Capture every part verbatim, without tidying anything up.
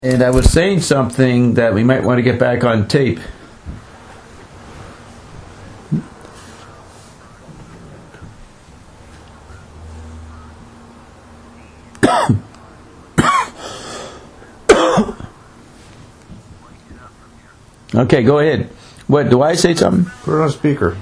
And I was saying something that we might want to get back on tape. Okay, go ahead. What, do I say something? Put it on speaker.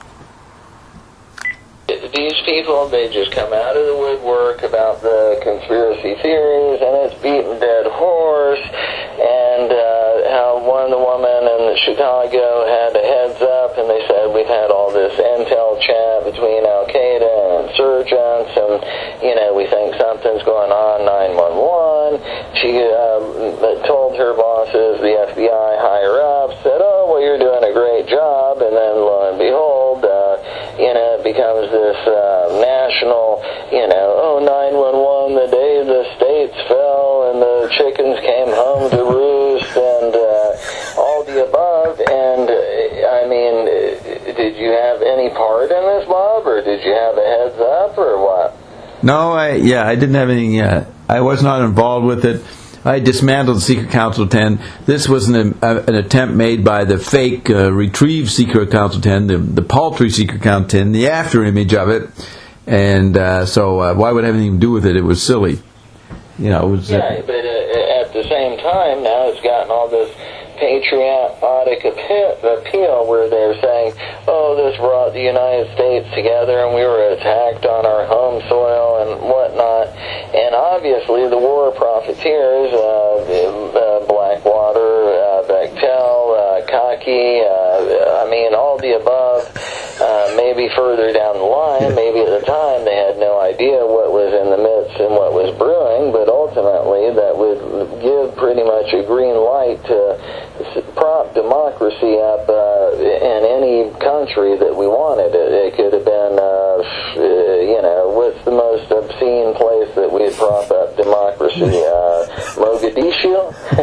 These people, they just come out of the woodwork about the conspiracy theories, and it's beaten dead horse, and uh, how one woman in Chicago had a heads up, and they said we've had all this intel chat between Al-Qaeda and insurgents, and, you know, we think something's going on, nine one one. She um, told her bosses, the F B I higher-ups, said, oh, well, you're doing a great job, and then lo and behold, uh, you know, it becomes this uh, national, you know, oh, nine one one, the day the states fell and the chickens came home to roost, and uh, all the above. And, uh, I mean, did you have any part in this, Bob, or did you have a heads up, or what? No, I yeah, I didn't have any, uh, I was not involved with it. I dismantled Secret Council ten. This was an, uh, an attempt made by the fake, uh, retrieved Secret Council ten, the, the paltry Secret Council ten, the after image of it. And uh, so uh, why would I have anything to do with it? It was silly. You know, it was... Uh, yeah, but uh, at the same time, now it's gotten all this patriotic appeal where they're saying, oh, this brought the United States together and we were attacked on our home soil and whatnot. And obviously the war profiteers, uh, uh, Blackwater, uh, Bechtel, uh, Cockey, uh, I mean, all the above, uh, maybe further down the line, maybe at the time they had no idea what was in the midst and what was brewing, but ultimately that would give pretty much a green light to prop democracy up uh, in any country that we wanted. It, it could have been, uh, you know, what's the most obscene place that we'd prop up democracy? Uh, Mogadishu?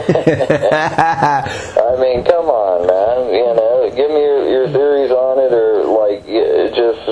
I mean, come on, man. You know, give me your, your theories on it, or like, just,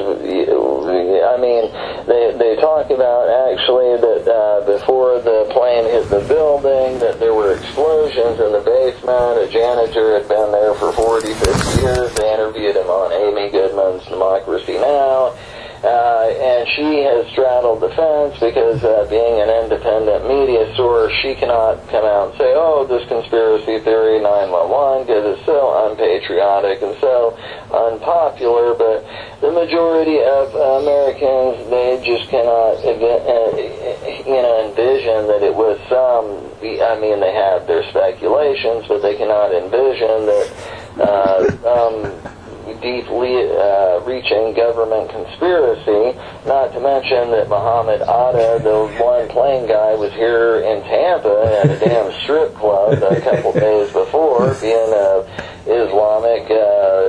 I mean, they they talk about actually that uh, before the plane hit the building, that there were explosions in the basement. A janitor had been there for forty, fifty years. They interviewed him on Amy Goodman's Democracy Now! Uh, and she has straddled the fence because uh, being an independent media source, she cannot come out and say, oh, this conspiracy theory nine one one, because it's so unpatriotic and so unpopular. But the majority of uh, Americans, they just cannot uh, you know, envision that it was some, I mean, they have their speculations, but they cannot envision that uh, um, deeply uh, reaching government conspiracy, not to mention that Muhammad Atta, the one plane guy, was here in Tampa at a damn strip club a couple days before, being a Islamic uh,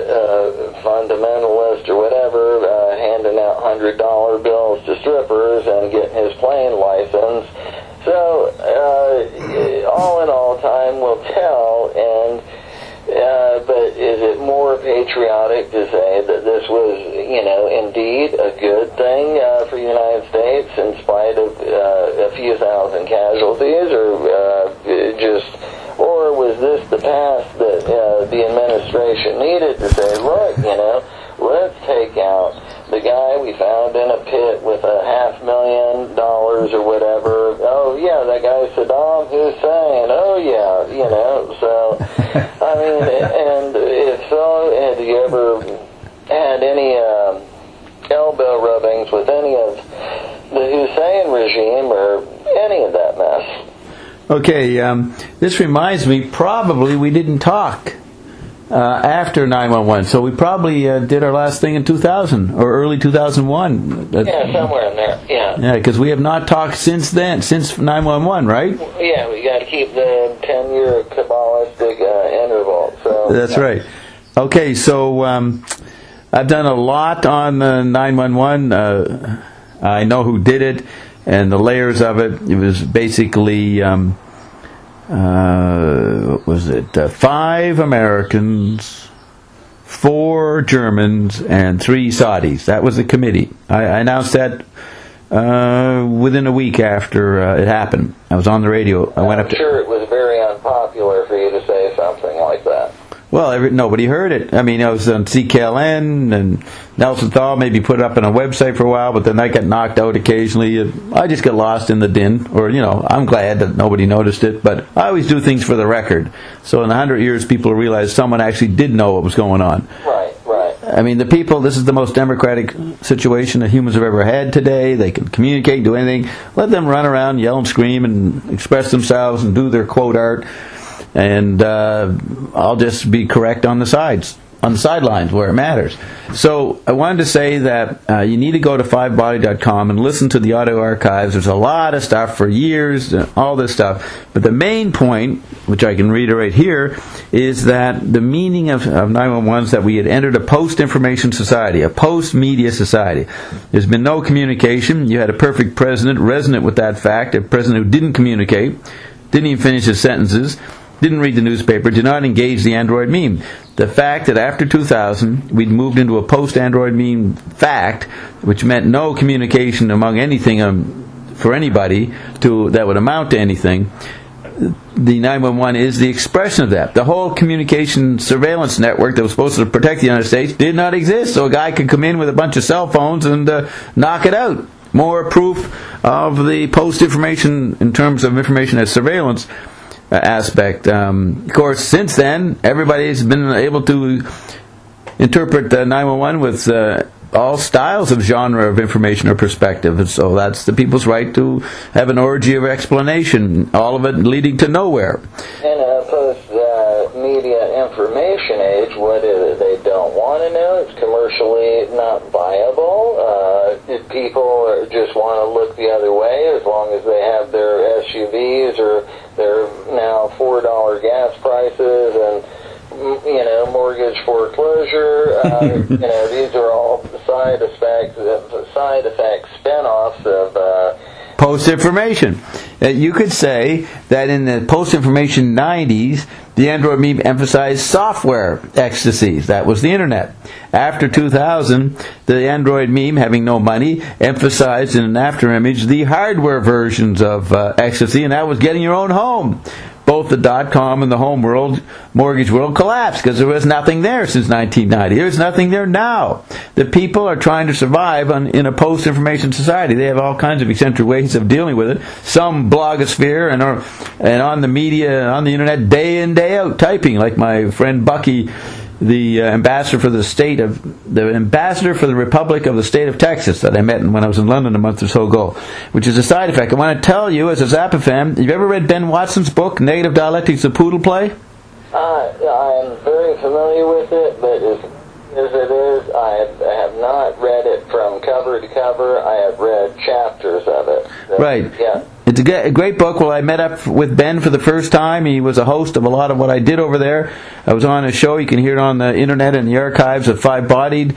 uh, fundamentalist or whatever, uh, handing out one hundred dollar bills to strippers and getting his plane license. So, uh, all in all, time will tell, and Uh, but is it more patriotic to say that this was, you know, indeed a good thing uh, for the United States in spite of uh, a few thousand casualties, or uh, just, or was this the path that uh, the administration needed to say, look, you know, let's take out the guy we found in a pit with a half million dollars or whatever. Oh, yeah, that guy Saddam Hussein. Oh, yeah, you know, so... I mean, and if so, had you ever had any um, elbow rubbings with any of the Hussein regime or any of that mess? Okay, um, this reminds me, probably we didn't talk uh, after nine one one, so we probably uh, did our last thing in two thousand, or early two thousand one. Yeah, somewhere in there, yeah. Yeah, because we have not talked since then, since nine one one, right? Yeah, we got to keep the ten-year Kabbalistic uh, interval. So that's yeah. Right. Okay, so um, I've done a lot on uh, nine one one. Uh, I know who did it and the layers of it. It was basically, um, uh, what was it? Uh, five Americans, four Germans, and three Saudis. That was the committee. I, I announced that uh, within a week after uh, it happened. I was on the radio. I I'm went up to. Sure, it was very popular for you to say something like that. Well, every, nobody heard it. I mean, it was on C K L N, and Nelson Thal maybe put it up on a website for a while, but then that got knocked out occasionally. I just get lost in the din, or, you know, I'm glad that nobody noticed it, but I always do things for the record. So in a hundred years, people realize someone actually did know what was going on. Right, right. I mean, the people, this is the most democratic situation that humans have ever had today. They can communicate, do anything. Let them run around, yell and scream, and express themselves and do their quote art. And uh, I'll just be correct on the sides, on the sidelines where it matters. So I wanted to say that uh, you need to go to five body dot com and listen to the audio archives. There's a lot of stuff for years, all this stuff. But the main point, which I can reiterate here, is that the meaning of, of nine one one is that we had entered a post-information society, a post-media society. There's been no communication. You had a perfect president resonant with that fact, a president who didn't communicate, didn't even finish his sentences, didn't read the newspaper, did not engage the Android meme. The fact that after two thousand, we'd moved into a post-Android meme fact, which meant no communication among anything um, for anybody to that would amount to anything, the nine one one is the expression of that. The whole communication surveillance network that was supposed to protect the United States did not exist, so a guy could come in with a bunch of cell phones and uh, knock it out. More proof of the post-information in terms of information as surveillance aspect. Um, of course, since then, everybody's been able to interpret uh, nine one one with uh, all styles of genre of information or perspective. And so that's the people's right to have an orgy of explanation, all of it leading to nowhere. In a post-media information age, what is it they don't want to know? It's commercially not viable. Uh, people just want to look the other way as long as they have their S U Vs or their now four dollar gas prices and, you know, mortgage foreclosure. Uh, you know, these are all side effects, side effects, spin-offs of uh, post-information. Uh, you could say that in the post-information nineties, the Android meme emphasized software ecstasies. That was the internet. After two thousand, the Android meme, having no money, emphasized in an afterimage the hardware versions of uh, ecstasy, and that was getting your own home. Both the dot-com and the home world, mortgage world collapsed because there was nothing there since nineteen ninety. There's nothing there now. The people are trying to survive on, in a post-information society. They have all kinds of eccentric ways of dealing with it. Some blogosphere and are and on the media, on the internet, day in, day out, typing, like my friend Bucky, the uh, ambassador for the state of the ambassador for the Republic of the State of Texas that I met when I was in London a month or so ago, which is a side effect. I want to tell you, as a Zappa fan, have you ever read Ben Watson's book, Negative Dialectics of Poodle Play? Uh, I'm very familiar with it, but as, as it is, I have, I have not read it from cover to cover. I have read chapters of it. So, right. Yeah. It's a great book. Well, I met up with Ben for the first time. He was a host of a lot of what I did over there. I was on a show. You can hear it on the internet and the archives of Five Bodied,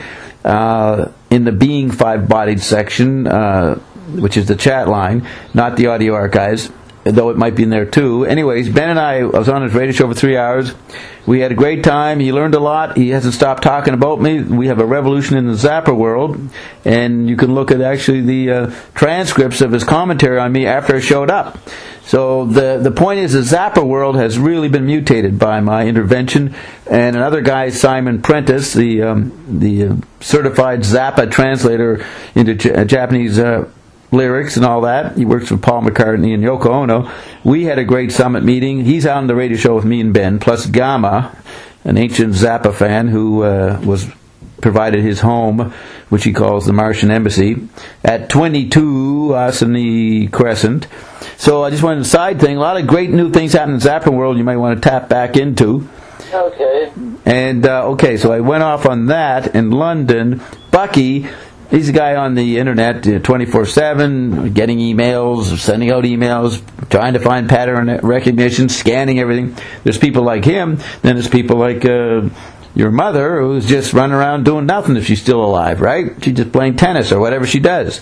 uh, in the Being Five Bodied section, uh, which is the chat line, not the audio archives, though it might be in there too. Anyways, Ben and I, I was on his radio show for three hours. We had a great time. He learned a lot. He hasn't stopped talking about me. We have a revolution in the Zappa world, and you can look at actually the uh, transcripts of his commentary on me after I showed up. So the the point is the Zappa world has really been mutated by my intervention. And another guy, Simon Prentice, the um, the uh, certified Zappa translator into J- Japanese uh, lyrics and all that. He works with Paul McCartney and Yoko Ono. We had a great summit meeting. He's out on the radio show with me and Ben, plus Gamma, an ancient Zappa fan who uh, was provided his home, which he calls the Martian Embassy, at twenty-two Osney Crescent. So I just wanted a side thing. A lot of great new things happening in the Zappa world you might want to tap back into. Okay. And, uh, okay, so I went off on that in London. Bucky, he's a guy on the internet twenty-four seven, getting emails, sending out emails, trying to find pattern recognition, scanning everything. There's people like him. Then there's people like uh, your mother, who's just running around doing nothing if she's still alive, right? She's just playing tennis or whatever she does.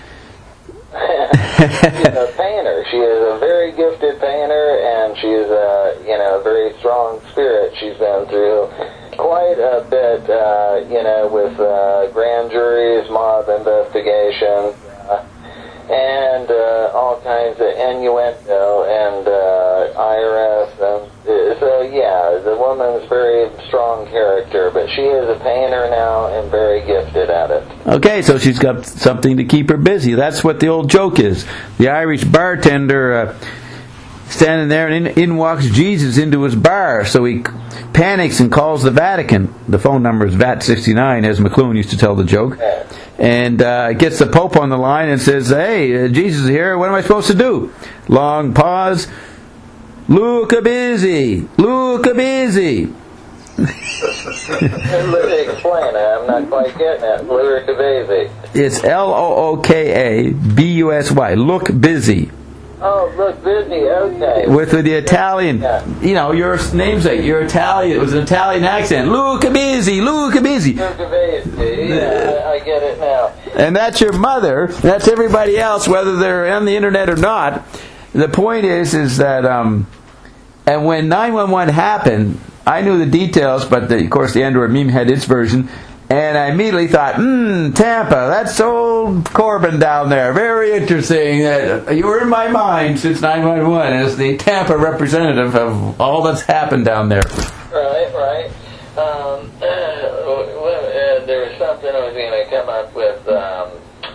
She's a painter. She is a very gifted painter, and she is a, you know, very strong spirit. She's been through quite a bit, uh, you know, with uh, grand juries, mob investigations, uh, and uh, all kinds of innuendo and uh, I R S. And, uh, so, yeah, the woman's very strong character, but she is a painter now and very gifted at it. Okay, so she's got something to keep her busy. That's what the old joke is. The Irish bartender uh, standing there, and in, in walks Jesus into his bar. So he panics and calls the Vatican. The phone number is V A T sixty-nine, as McLuhan used to tell the joke. Yeah. And uh, gets the Pope on the line and says, "Hey, uh, Jesus is here. What am I supposed to do?" Long pause. "Luca busy. Luca busy." Explain it. I'm not quite getting it. Luca busy. It's L O O K A B U S Y. Look busy. Oh, look busy. Okay. With the Italian, Yeah. you know, your namesake, you're Italian. It was an Italian accent. Luca busy. Luca busy. Luca busy. Yeah, I, I get it now. And that's your mother. That's everybody else, whether they're on the internet or not. The point is, is that, um, and when nine one one happened, I knew the details, but the, of course the Android meme had its version, and I immediately thought, hmm, Tampa, that's old Corbin down there. Very interesting. That you were in my mind since nine one one as the Tampa representative of all that's happened down there. Right, right. Um, uh, uh, there was something I was going to come up with. Um,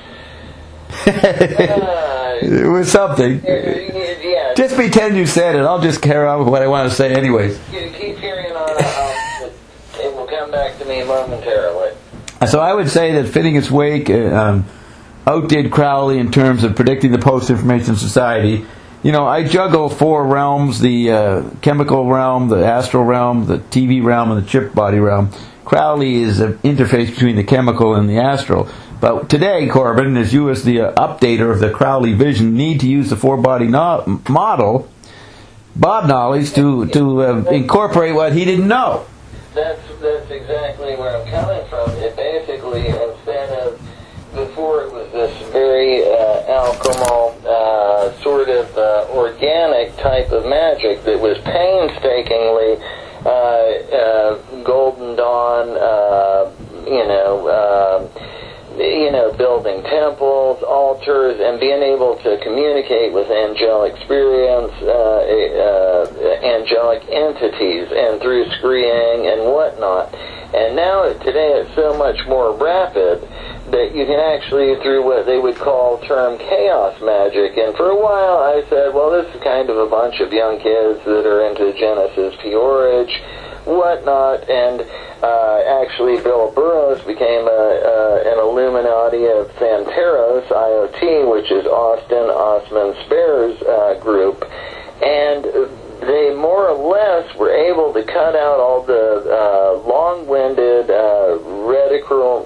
uh, It was something. yeah. Just pretend you said it. I'll just carry on with what I want to say anyways. You keep hearing on it. Um, it will come back to me momentarily. So I would say that Finnegan's Wake uh, um, outdid Crowley in terms of predicting the post-information society. You know, I juggle four realms: the uh, chemical realm, the astral realm, the T V realm, and the chip body realm. Crowley is an interface between the chemical and the astral. But today, Corbin, as you as the uh, updater of the Crowley vision, need to use the four-body no- model, Bob Knowledge, to, to uh, incorporate what he didn't know. That's that's exactly where I'm coming from. It basically, instead of before, it was this very uh, alchemical, uh, sort of uh, organic type of magic that was painstakingly uh, uh, Golden Dawn, uh, you know. Uh, you know, building temples, altars, and being able to communicate with angelic experience, uh, uh, angelic entities, and through scrying and whatnot. And now, today, it's so much more rapid that you can actually, through what they would call term chaos magic, and for a while I said, well, this is kind of a bunch of young kids that are into Genesis Peorage, whatnot, and uh, actually Bill Burroughs became a, uh, an Illuminati of Thanteros, I O T, which is Austin Osman Spare's uh, group, and they more or less were able to cut out all the uh, long-winded, uh, rhetorical,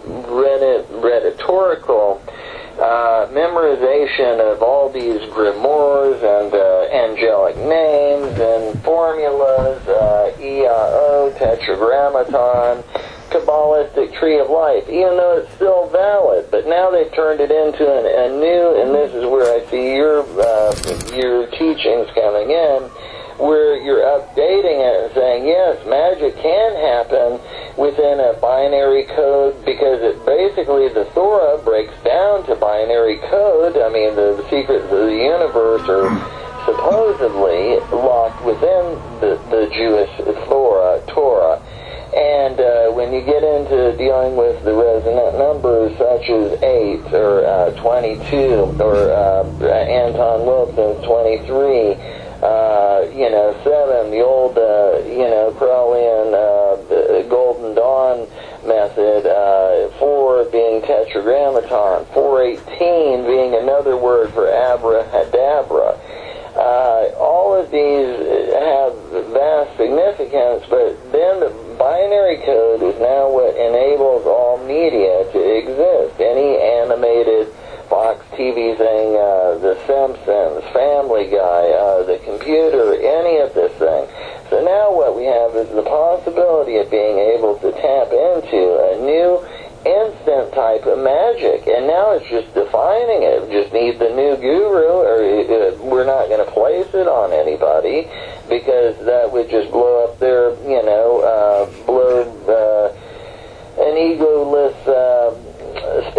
rhetorical uh, memorization of all these grimoires and uh, angelic names and formulas, uh, E I O, Tetragrammaton, Kabbalistic Tree of Life, even though it's still valid. But now they've turned it into an, a new, and this is where I see your uh, your teachings coming in, where you're updating it and saying, yes, magic can happen within a binary code, because it basically, the Torah breaks down to binary code. I mean, the, the secrets of the universe are supposedly locked within the, the Jewish Torah, Torah. And uh, when you get into dealing with the resonant numbers such as eight or uh, twenty-two or uh, Anton Wilson's twenty-three, Uh, you know, seven, the old, uh, you know, Crowleyan uh, Golden Dawn method, uh, four being Tetragrammaton, four eighteen being another word for abracadabra. Uh, all of these have vast significance, but then the binary code is now what enables all media to exist. Any animated Fox T V thing, uh, The Simpsons, Family Guy, uh, the computer, any of this thing. So now what we have is the possibility of being able to tap into a new instant type of magic. And now it's just defining it. We just need the new guru, or uh, we're not going to place it on anybody, because that would just blow up their, you know, uh, blow uh, an egoless uh, state of mind.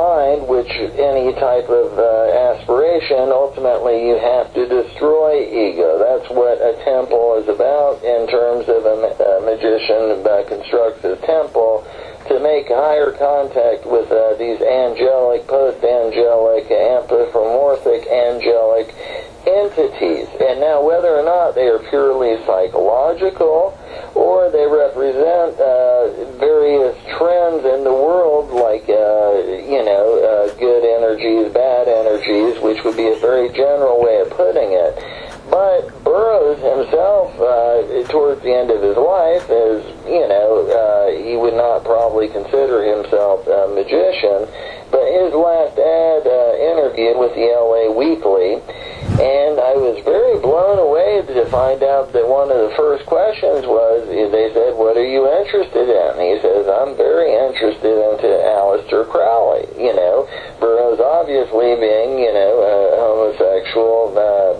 mind, which any type of uh, aspiration, ultimately you have to destroy ego. That's what a temple is about in terms of a, a magician uh, constructs a temple to make higher contact with uh, these angelic, post-angelic, anthropomorphic angelic entities. And now whether or not they are purely psychological or they represent uh, various trends in the world, like, uh, you know, uh, good energies, bad energies, which would be a very general way of putting it. But Burroughs himself, uh, towards the end of his life, is, you know, uh, he would not probably consider himself a magician, but his last ad uh, interview with the L A Weekly, and I was very blown away to find out that one of the first questions was, they said, what are you interested in? He says, I'm very interested into Aleister Crowley. You know, Burroughs obviously being, you know, a homosexual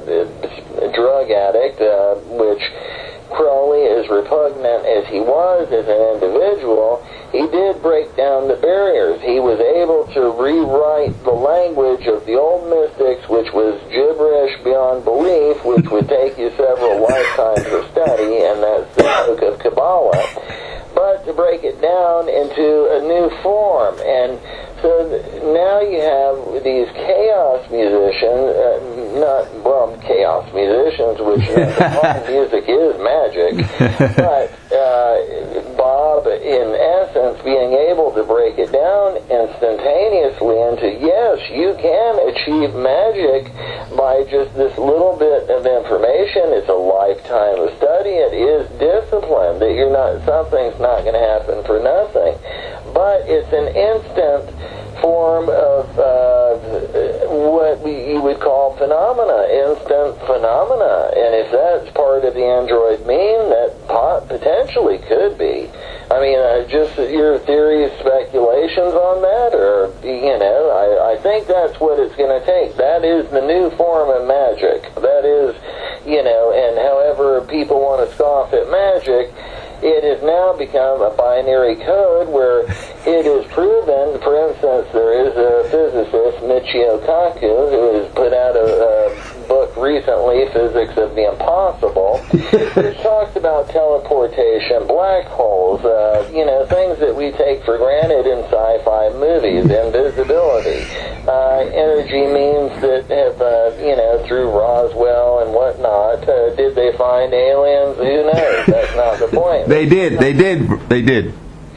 uh, drug addict, uh, which Crowley, as repugnant as he was as an individual, he did break down the barriers. He was able to rewrite the language of the old mystics, which was gibberish beyond belief, which would take you several lifetimes of study, and that's the book of Kabbalah, but to break it down into a new form. And so now you have these chaos musicians, uh, not, well, chaos musicians, which you know, the music is magic, but uh, Bob, in essence, being able to break it down instantaneously into, yes, you can achieve magic by just this little bit of information. It's a lifetime of study. It is discipline. That you're not, something's not going to happen for nothing. But it's an instant form of uh, what we, you would call phenomena, instant phenomena. And if that's part of the android mean, that pot potentially could be. I mean, uh, just your theories, speculations on that, or, you know, I, I think that's what it's going to take. That is the new form of magic. That is, you know, and however people want to scoff at magic, it has now become a binary code where it is proven. For instance, there is a physicist, Michio Kaku, who has put out a, a book recently, Physics of the Impossible, which talks about teleportation, black holes, uh, you know, things that we take for granted in sci-fi movies, invisibility, uh, energy means that have, uh, you know, through Roswell and whatnot. Uh, did they find aliens? Who knows? That's not the point. They did, they did, they did.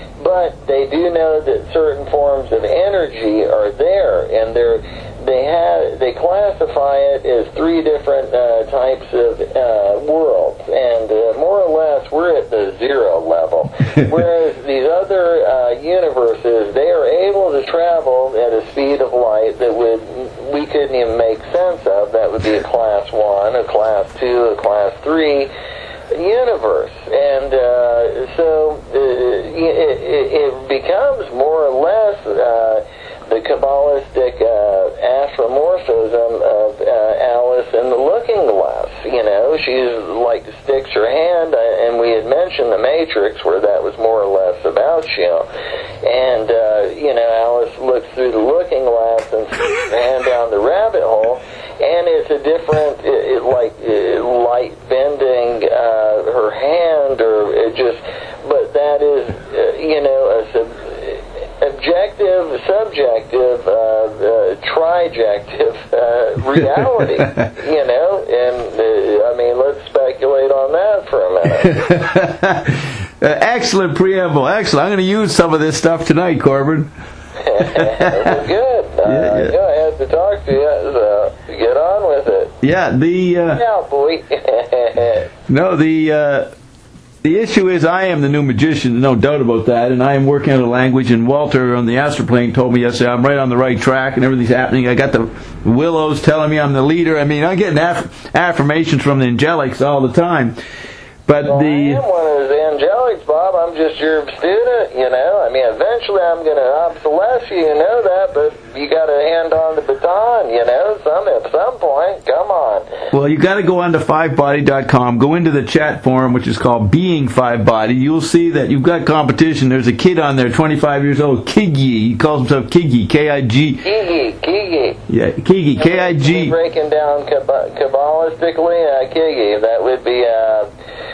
But they do know that certain forms of energy are there, and they're, they have they classify it as three different uh, types of uh, worlds, and uh, more or less we're at the zero level. Whereas these other uh, universes, they are able to travel at a speed of light that would we couldn't even make sense of. That would be a class one, a class two, a class three universe, and uh, so uh, it, it becomes more or less uh, the Kabbalistic uh, anthropomorphism of uh, Alice in the Looking Glass. You know, she's like sticks her hand, uh, and we had mentioned the Matrix, where that was more or less about you. And uh, you know, Alice looks through the looking glass and sticks her hand down the rabbit hole. And it's a different, it, it, like, uh, light bending uh, her hand, or it just, but that is, uh, you know, a sub, objective, subjective, uh, uh, trijective uh, reality, you know, and, uh, I mean, let's speculate on that for a minute. uh, excellent preamble, excellent. I'm going to use some of this stuff tonight, Corbin. Well, good. Uh, yeah, yeah. yeah, I had to talk to you, so get on with it. Yeah, the... Uh, yeah, boy. no, the... Uh, The issue is I am the new magician, no doubt about that, and I am working on a language, and Walter on the astroplane told me yesterday I'm right on the right track and everything's happening. I got the willows telling me I'm the leader. I mean, I'm getting aff- affirmations from the angelics all the time. But well, the I am one of those angelics, Bob. I'm just your student, you know. I mean, eventually I'm going to obsolesce you, you know that, but you got to hand on the baton, you know, some at some point. Come on. Well, you got to go on to five body dot com, go into the chat forum, which is called Being Five Body. You'll see that you've got competition. There's a kid on there, twenty-five years old, Kigi. He calls himself Kigi, K I G. Kigi, Kigi. Yeah, Kigi, K I G. Breaking down Kabbalistically, uh, Kigi, that would be... Uh,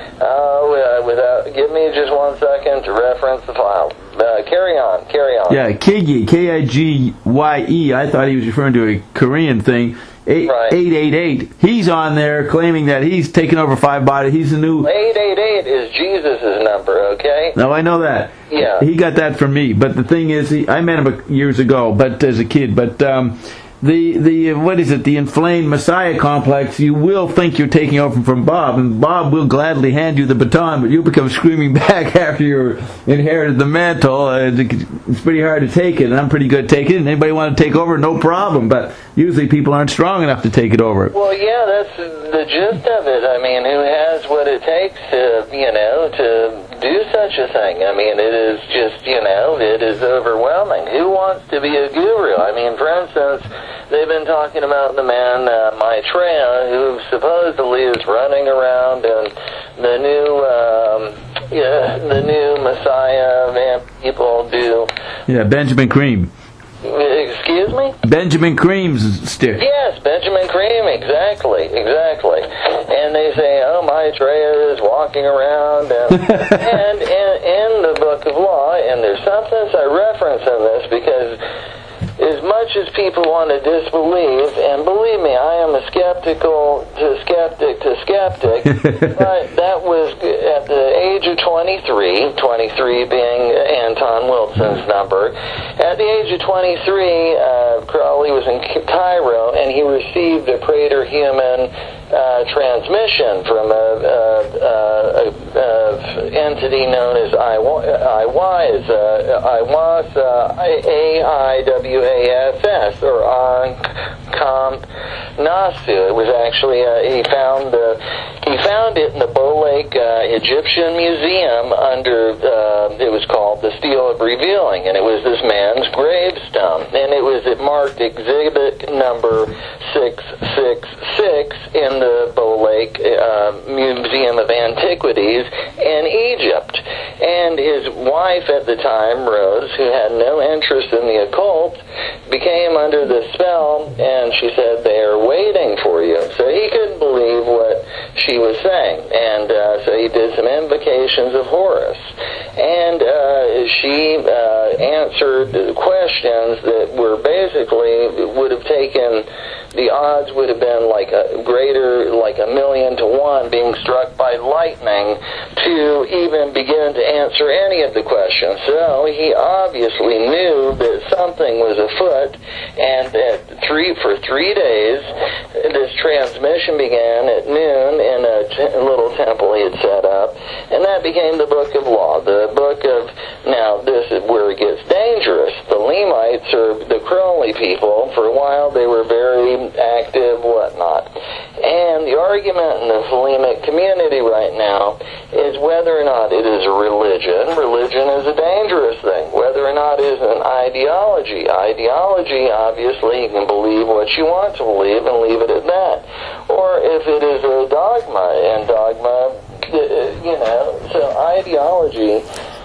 Uh, without, give me just one second to reference the file. Uh, carry on, carry on. Yeah, Kigi, K I G Y E. I thought he was referring to a Korean thing. Eight, right. eight eight eight. He's on there claiming that he's taken over Five Body. He's the new... eight eight eight is Jesus' number, okay? No, I know that. Yeah. He got that from me. But the thing is, he, I met him years ago, but as a kid. But... um The, the what is it, the inflamed Messiah complex, you will think you're taking over from Bob, and Bob will gladly hand you the baton, but you become screaming back after you inherited the mantle. Uh, it's pretty hard to take it, and I'm pretty good at taking it, and anybody want to take over, no problem, but usually people aren't strong enough to take it over. Well, yeah, that's the gist of it. I mean, who has what it takes to, you know, to do such a thing? I mean, it is just, you know, it is overwhelming. Who wants to be a guru? I mean, for instance... They've been talking about the man uh, Maitreya, who supposedly is running around and the new, um, yeah, the new Messiah man people do. Yeah, Benjamin Cream. Excuse me? Benjamin Cream's stick. Yes, Benjamin Cream, exactly, exactly. And they say, oh, Maitreya is walking around, and, and in, in the Book of Law, and there's something I reference in this because. As much as people want to disbelieve, and believe me, I am a skeptical to skeptic to skeptic, but that was at the age of twenty-three, twenty-three being Anton Wilson's number. At the age of twenty-three, uh, Crowley was in Cairo, and he received a praetor-human uh, transmission from a, a, a, a entity known as I W A S, uh, I W A S, uh, A I W A S S, or Ankh Nasu. It was actually, uh, he found uh, he found it in the Bow Lake uh, Egyptian Museum under, uh, it was called the Stele of Revealing, and it was this man's gravestone, and it was, it marked exhibit number six six six in the Bow Lake uh, Museum of Antiquities in Egypt. And his wife at the time, Rose, who had no interest in the occult, became under the spell, and she said, they are waiting for you. So he couldn't believe what she was saying, and uh, so he did some invocations of Horus. And uh, she uh, answered questions that were basically, would have taken, the odds would have been like a greater, like a million to one being struck by lightning to even begin to answer any of the questions. So he obviously knew that something was afoot, and that three for three days this transmission began at noon in a t- little temple he had set up, and that became the Book of Law. The Book of, now this is where it gets dangerous. The Lemites, or the Crowley people, for a while they were very active, whatnot. And the argument in the Thelemic community right now is whether or not it is a religion. Religion is a dangerous thing. Whether or not it is an ideology. Ideology, obviously, you can believe what you want to believe and leave it at that. Or if it is a dogma, and dogma, you know, so ideology,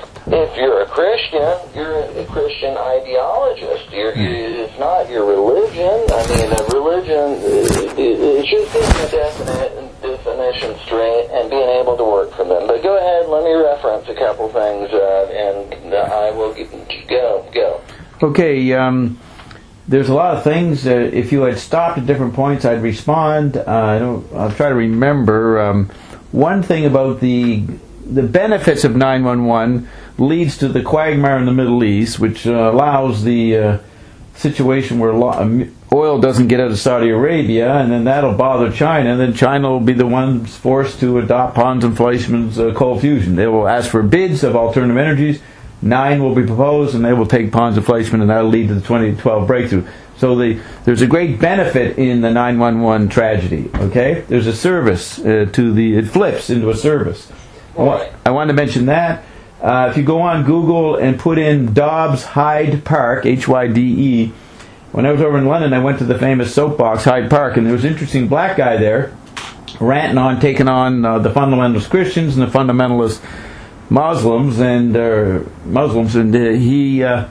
if you're a Christian, you're a Christian ideologist. You're, it's not your religion. I mean, a religion, it, it should be a definite definition straight and being able to work from them. But go ahead, let me reference a couple things, uh, and I will get, go, go. Okay, um, there's a lot of things. Uh, if you had stopped at different points, I'd respond. Uh, I don't, I'll try to remember. Um, one thing about the the benefits of nine one one leads to the quagmire in the Middle East, which uh, allows the uh, situation where lo- oil doesn't get out of Saudi Arabia, and then that'll bother China, and then China will be the ones forced to adopt Hans and Fleischmann's uh, cold fusion. They will ask for bids of alternative energies. Nine will be proposed, and they will take Pons and Fleischmann, and that will lead to the twenty twelve breakthrough. So the, there's a great benefit in the nine one one tragedy, okay? There's a service uh, to the, it flips into a service. I, wa- I wanted to mention that. Uh, if you go on Google and put in Dobbs Hyde Park, H Y D E, when I was over in London, I went to the famous soapbox, Hyde Park, and there was an interesting black guy there, ranting on, taking on uh, the fundamentalist Christians and the fundamentalist Muslims, and uh, Muslims, and uh, he... Uh,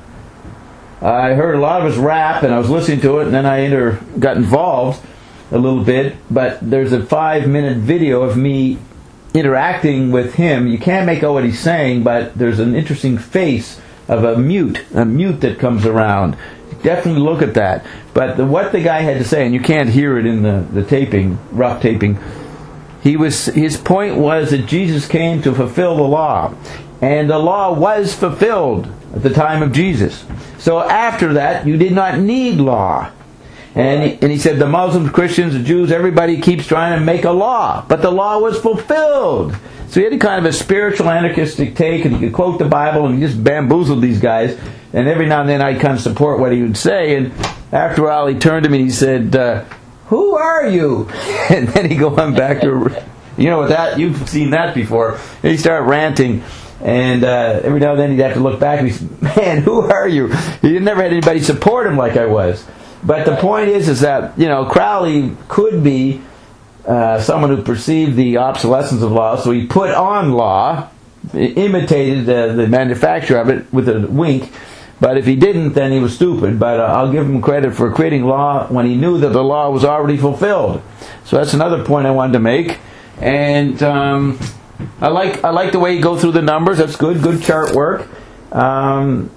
I heard a lot of his rap, and I was listening to it, and then I enter, got involved a little bit. But there's a five-minute video of me interacting with him. You can't make out what he's saying, but there's an interesting face of a mute, a mute that comes around. Definitely look at that. But the, what the guy had to say, and you can't hear it in the, the taping, rough taping, he was his point was that Jesus came to fulfill the law. And the law was fulfilled at the time of Jesus. So after that, you did not need law. And he, and he said the Muslims, Christians, the Jews, everybody keeps trying to make a law. But the law was fulfilled. So he had a kind of a spiritual anarchistic take, and he could quote the Bible, and he just bamboozled these guys. And every now and then I'd kind of support what he would say. And after a while he turned to me and he said, uh, who are you? And then he'd go on back to, you know what that, you've seen that before. And he'd start ranting. And uh, every now and then he'd have to look back and he'd say, man, who are you? He never had anybody support him like I was. But the point is, is that, you know, Crowley could be uh, someone who perceived the obsolescence of law, so he put on law, imitated uh, the manufacturer of it with a wink. But if he didn't, then he was stupid. But uh, I'll give him credit for creating law when he knew that the law was already fulfilled. So that's another point I wanted to make. And um, I like I like the way you go through the numbers. That's good. Good chart work. Um,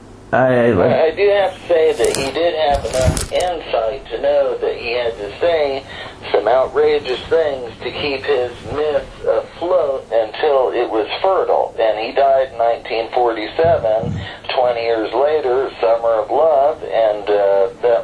I, I, I do have to say that he did have enough insight to know that he had to say some outrageous things to keep his myth afloat until it was fertile. And he died in nineteen forty-seven, twenty years later, Summer of Love, and uh, that...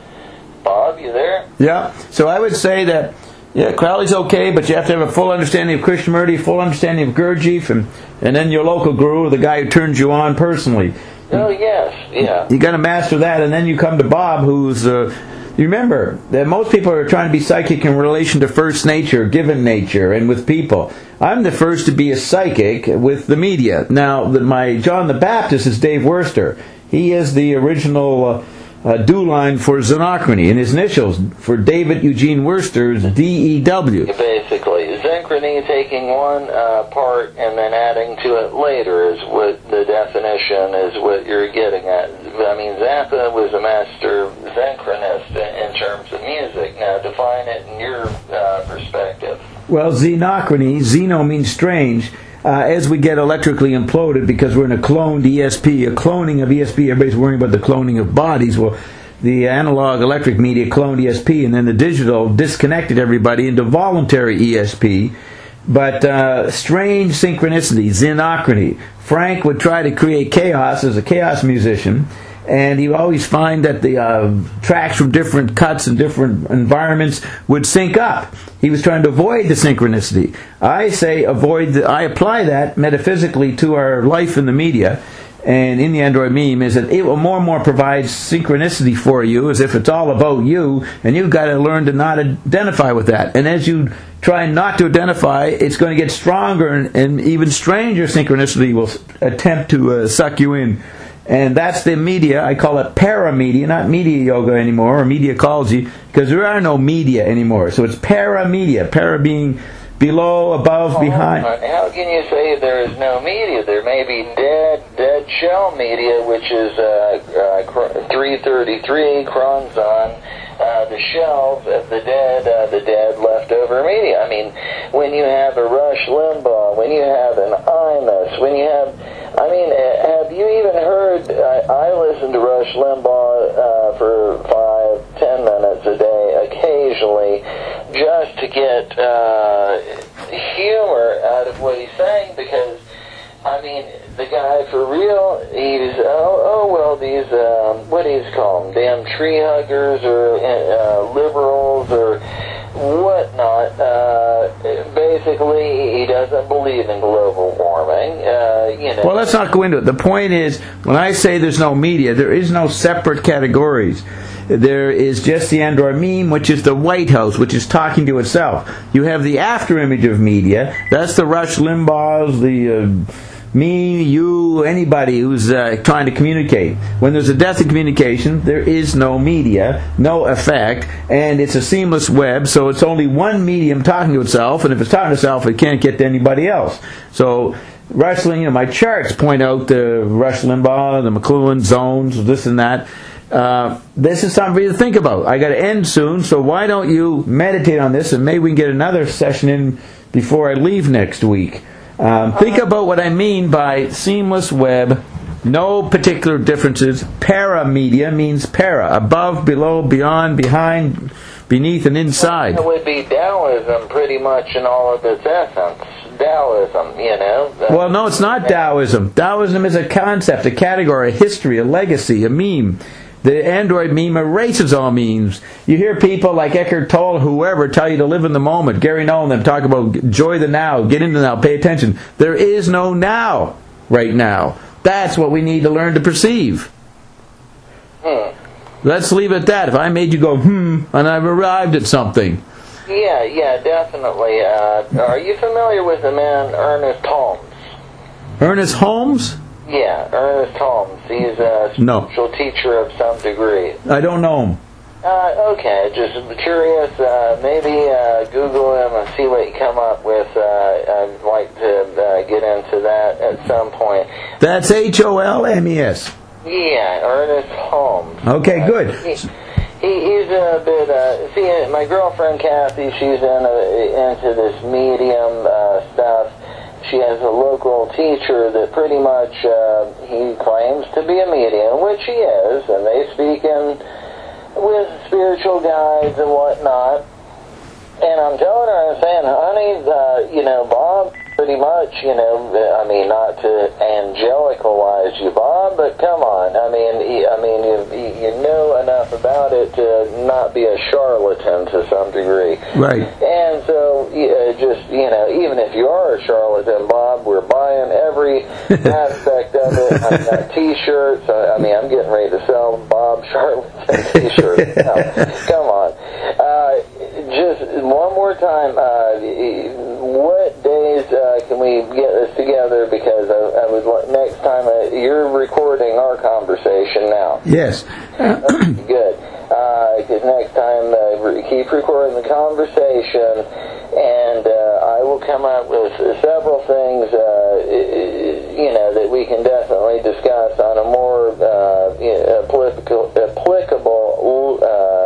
Bob, you there? Yeah. So I would say that, yeah, Crowley's okay, but you have to have a full understanding of Krishnamurti, full understanding of Gurdjieff, and, and then your local guru, the guy who turns you on personally. Oh, yes, yeah. You got to master that, and then you come to Bob, who's... Uh, you remember that most people are trying to be psychic in relation to first nature, given nature, and with people. I'm the first to be a psychic with the media. Now, the, my John the Baptist is Dave Worster. He is the original uh, uh, do line for Xenochrony, and his initials for David Eugene Worster's D E W. Basically, Synchrony taking one uh, part and then adding to it later is what the definition is what you're getting at. I mean, Zappa was a master synchronist in terms of music. Now, define it in your uh, perspective. Well, Xenochrony, Xeno means strange. Uh, as we get electrically imploded because we're in a cloned E S P, a cloning of E S P, everybody's worrying about the cloning of bodies. Well, the analog electric media cloned E S P, and then the digital disconnected everybody into voluntary E S P. But uh, strange synchronicity, Xenochrony. Frank would try to create chaos as a chaos musician, and he would always find that the uh, tracks from different cuts and different environments would sync up. He was trying to avoid the synchronicity. I say avoid, the, I apply that metaphysically to our life in the media, and in the Android meme is that it will more and more provide synchronicity for you as if it's all about you, and you've got to learn to not identify with that. And as you try not to identify, it's going to get stronger, and, and even stranger synchronicity will attempt to uh, suck you in. And that's the media. I call it paramedia, not media yoga anymore, or mediacology, because there are no media anymore. So it's paramedia, para being below, above, oh, behind. How can you say there is no media? There may be dead, dead shell media, which is uh, uh, three thirty-three, Cronzon, uh, the shells of the dead, uh, the dead leftover media. I mean, when you have a Rush Limbaugh, when you have an Imus, when you have... I mean, have you even heard, I, I listen to Rush Limbaugh uh, for five, ten minutes a day, occasionally, just to get uh, humor out of what he's saying, because, I mean, the guy, for real, he's, oh, oh well, these, um, what do you call them, damn tree huggers, or uh, liberals, or whatnot. Uh, basically, he doesn't believe in global warming. Uh, you know. Well, let's not go into it. The point is, when I say there's no media, there is no separate categories. There is just the Android meme, which is the White House, which is talking to itself. You have the after image of media. That's the Rush Limbaughs, the uh, me, you, anybody who's uh, trying to communicate. When there's a death in communication, there is no media, no effect, and it's a seamless web, so it's only one medium talking to itself, and if it's talking to itself, it can't get to anybody else. So, wrestling, you know, my charts point out the Rush Limbaugh, the McLuhan zones, this and that. Uh, this is something for you to think about. I got to end soon, so why don't you meditate on this, and maybe we can get another session in before I leave next week. Um, think about what I mean by seamless web, no particular differences. Para-media means para, above, below, beyond, behind, beneath, and inside. It would be Taoism pretty much in all of its essence. Taoism, you know. Well, no, it's not Taoism. Taoism is a concept, a category, a history, a legacy, a meme. The Android meme erases all memes. You hear people like Eckhart Tolle, whoever, tell you to live in the moment. Gary Nolan talk about enjoy the now, get into the now, pay attention. There is no now right now. That's what we need to learn to perceive. Hmm. Let's leave it at that. If I made you go, hmm, and I've arrived at something. Yeah, yeah, definitely. Uh, are you familiar with the man Ernest Holmes? Ernest Holmes? Yeah, Ernest Holmes. He's a No. spiritual teacher of some degree. I don't know him. Uh, okay, just curious. Uh, maybe uh, Google him and see what you come up with. Uh, I'd like to uh, get into that at some point. That's H O L M E S. Yeah, Ernest Holmes. Okay, good. Uh, he, he, he's a bit. Uh, see, my girlfriend Kathy, she's in a, into this medium uh, stuff. She has a local teacher that pretty much uh, he claims to be a medium, which he is, and they speak in with spiritual guides and whatnot. And I'm telling her, I'm saying, honey, uh, you know, Bob, pretty much, you know, I mean, not to angelicalize you, Bob, but come on, I mean, I mean, you, you know enough about it to not be a charlatan to some degree. Right. And so, uh, just, you know, even if you are a charlatan, Bob, we're buying every aspect of it. I've got T-shirts. I, I mean, I'm getting ready to sell Bob charlatan T-shirts. No, come on. Uh, just one more time, uh, what days uh, can we get this together? Because I, I would like next time uh, you're recording our conversation now. Yes. Good. Because uh, next time uh, re- keep recording the conversation, and uh, I will come up with several things, uh, you know, that we can definitely discuss on a more uh, you know, applicable, applicable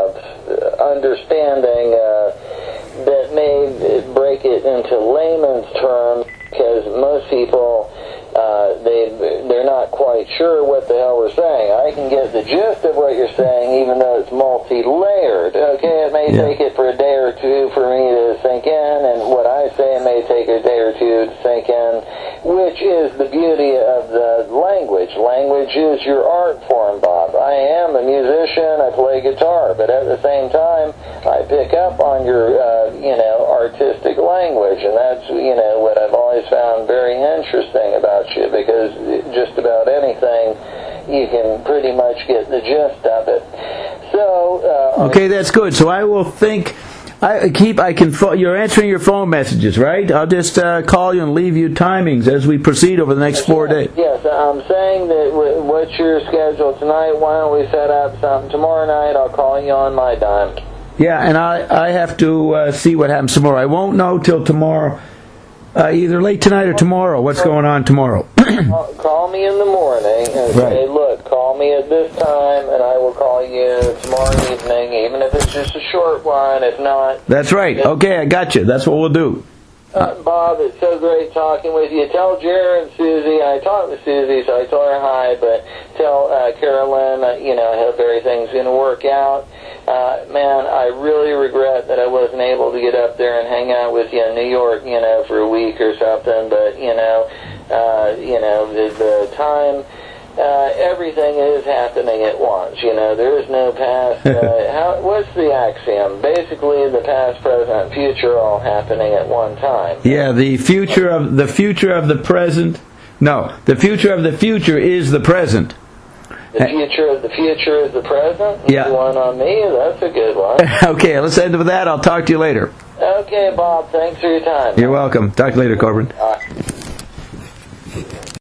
uh, understanding uh, that may break it into layman's terms, because most people uh, they they're not quite sure what the hell we're saying. I can get the gist of what you're saying, even though it's multi-layered. Okay, it may Yeah. take it for a day or two for me to sink in, and what I say may take a day or two to sink in, which is the beauty of the language. Language is your art form, Bob. I am a musician. I play guitar, but at the same time, I pick up on your uh, you know artistic language, and that's you know what I've always found very interesting about you, because just about anything you can pretty much get the gist of it. So uh, okay, that's good. So I will think. I keep. I can. You're answering your phone messages, right? I'll just uh, call you and leave you timings as we proceed over the next four days. Yes, I'm saying that. W- what's your schedule tonight? Why don't we set up something tomorrow night? I'll call you on my dime. Yeah, and I I have to uh, see what happens tomorrow. I won't know till tomorrow. Uh, either late tonight or tomorrow. What's going on tomorrow? call, call me in the morning and Right. say, look, call me at this time, and I will call you tomorrow evening, even if it's just a short one. If not... That's right. Okay, I got you. That's what we'll do. Uh, Bob, it's so great talking with you. Tell Jared and Susie, I talked to Susie, so I told her hi, but tell uh, Carolyn, uh, you know, I hope everything's going to work out. Uh, man, I really regret that I wasn't able to get up there and hang out with you in New York, you know, for a week or something, but, you know, uh, you know, the, the time... Uh, everything is happening at once. You know, there is no past. Uh, how, what's the axiom? Basically, the past, present, future all happening at one time. Yeah, the future of the future of the present. No, the future of the future is the present. The future of the future is the present. Yeah. One on me. That's a good one. Okay, let's end with that. I'll talk to you later. Okay, Bob. Thanks for your time. You're welcome. Talk to you later, Corbin. All right.